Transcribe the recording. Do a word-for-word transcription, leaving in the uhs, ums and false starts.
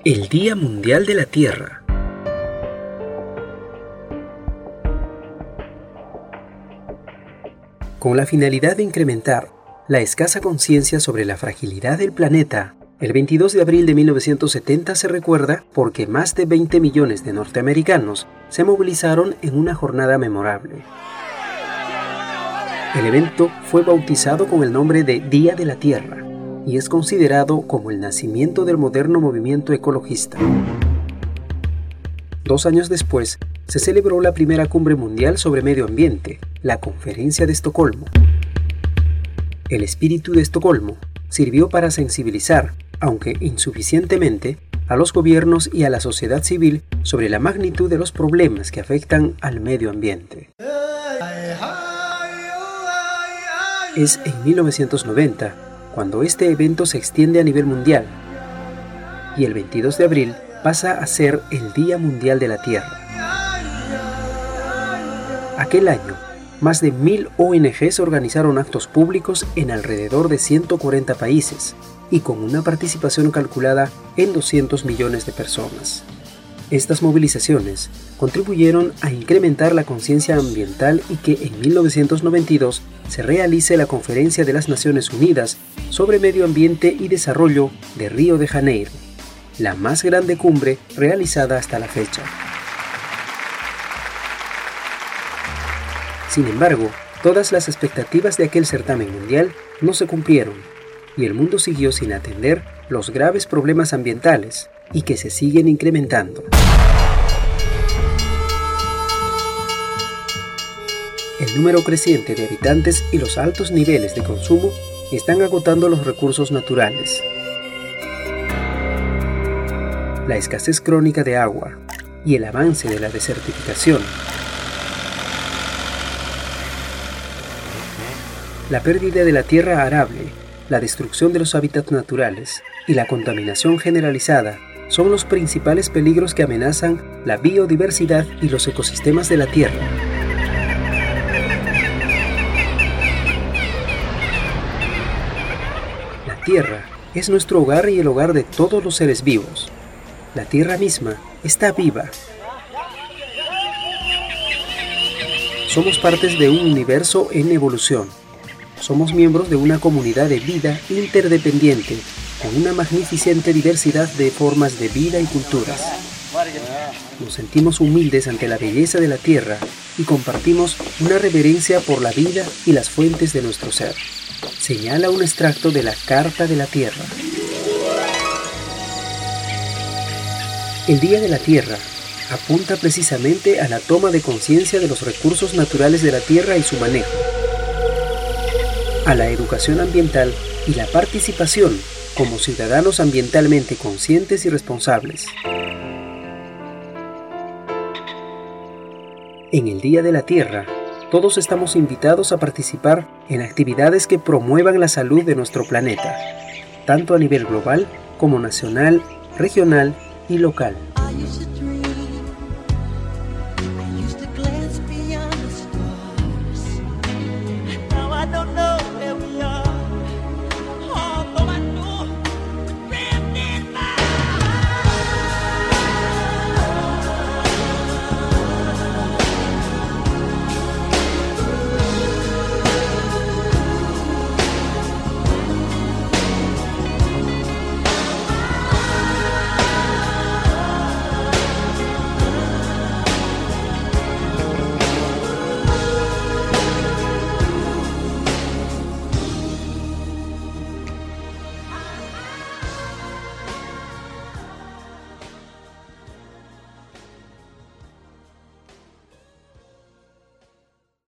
El Día Mundial de la Tierra. Con la finalidad de incrementar la escasa conciencia sobre la fragilidad del planeta, el veintidós de abril de mil novecientos setenta se recuerda porque más de veinte millones de norteamericanos se movilizaron en una jornada memorable. El evento fue bautizado con el nombre de Día de la Tierra y es considerado como el nacimiento del moderno movimiento ecologista. Dos años después, se celebró la primera cumbre mundial sobre medio ambiente, la Conferencia de Estocolmo. El espíritu de Estocolmo sirvió para sensibilizar, aunque insuficientemente, a los gobiernos y a la sociedad civil sobre la magnitud de los problemas que afectan al medio ambiente. Es en mil novecientos noventa cuando este evento se extiende a nivel mundial y el veintidós de abril pasa a ser el Día Mundial de la Tierra. Aquel año, más de mil O N Ges organizaron actos públicos en alrededor de ciento cuarenta países y con una participación calculada en doscientos millones de personas. Estas movilizaciones contribuyeron a incrementar la conciencia ambiental y que en mil novecientos noventa y dos se realice la Conferencia de las Naciones Unidas sobre Medio Ambiente y Desarrollo de Río de Janeiro, la más grande cumbre realizada hasta la fecha. Sin embargo, todas las expectativas de aquel certamen mundial no se cumplieron y el mundo siguió sin atender los graves problemas ambientales y que se siguen incrementando. El número creciente de habitantes y los altos niveles de consumo están agotando los recursos naturales. La escasez crónica de agua y el avance de la desertificación, la pérdida de la tierra arable, la destrucción de los hábitats naturales y la contaminación generalizada son los principales peligros que amenazan la biodiversidad y los ecosistemas de la Tierra. La Tierra es nuestro hogar y el hogar de todos los seres vivos. La Tierra misma está viva. Somos partes de un universo en evolución. Somos miembros de una comunidad de vida interdependiente, con una magnificente diversidad de formas de vida y culturas. Nos sentimos humildes ante la belleza de la Tierra y compartimos una reverencia por la vida y las fuentes de nuestro ser, señala un extracto de la Carta de la Tierra. El Día de la Tierra apunta precisamente a la toma de conciencia de los recursos naturales de la Tierra y su manejo, a la educación ambiental y la participación como ciudadanos ambientalmente conscientes y responsables. En el Día de la Tierra, todos estamos invitados a participar en actividades que promuevan la salud de nuestro planeta, tanto a nivel global como nacional, regional y local.